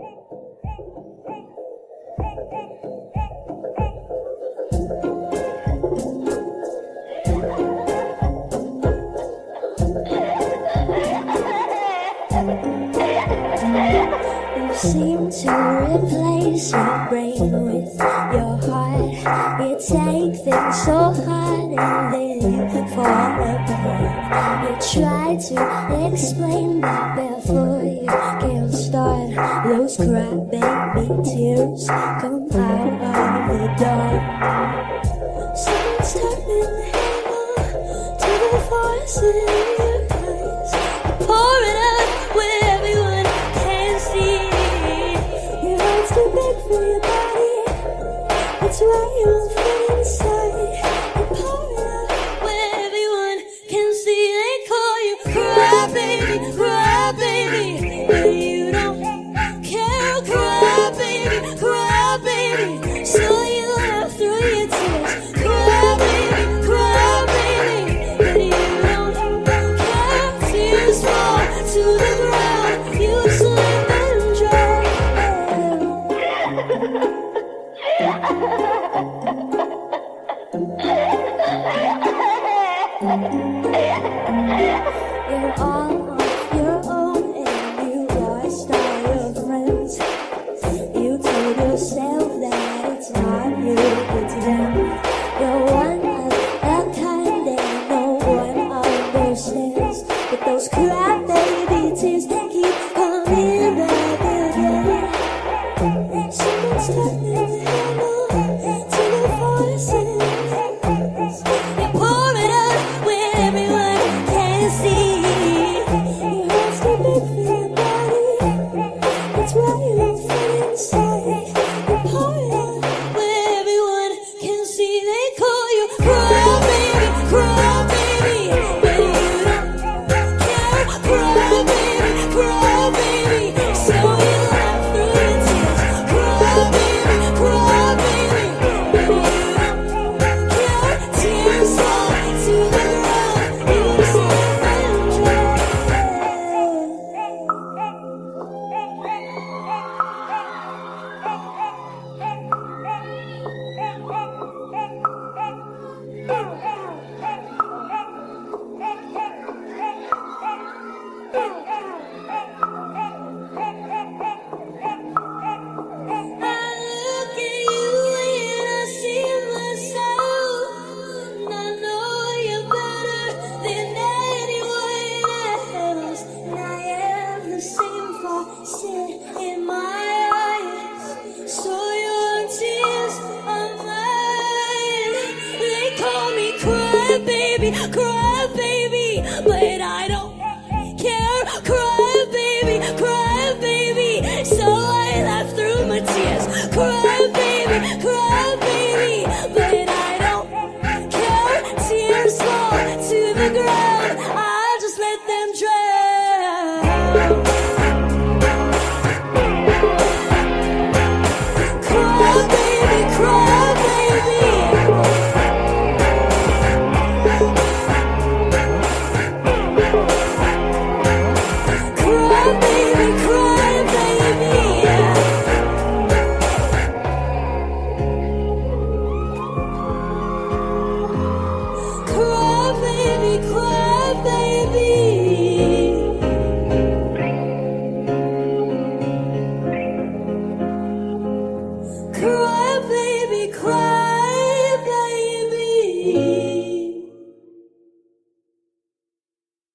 You seem to replace your brain with your heart. You take things so hard and then you fall apart. You try to explain that before you can start. Those crybaby tears come out of the dark. Someone's turning the handle to the force in your eyes. Pour it out where everyone can see. Your heart's too big for your body. That's why you won't fit inside. You pour it out where everyone can see. They call you cry baby, but you don't care. Cry baby, so you laugh through your tears. Cry baby, but you don't care. Tears fall to the ground. You slip and drown. You're all on your own and you lost all your friends. You told yourself that it's not you, it's them. You're one of a kind and no one understands. But those crybaby tears they keep coming back again. Someone's turning the handle to the voices. You pour it out where everyone can see. Your heart's too big for your body. That's why you won't fit inside. You pour it out where everyone can see. They call you cry baby, but you don't care. Cry baby, so you laugh through your tears. Cry baby, but you don't care. Tears fall to the ground. You slip and drown. I look at you and I see myself, and I know you're better than anyone else. And I have the same faucet in my eyes, so your tears are mine. They call me cry baby, but I don't care. Cry baby, so I laugh through my tears. Cry baby, but I don't care. Tears fall to the ground. I'll just let them drown. Cry baby, cry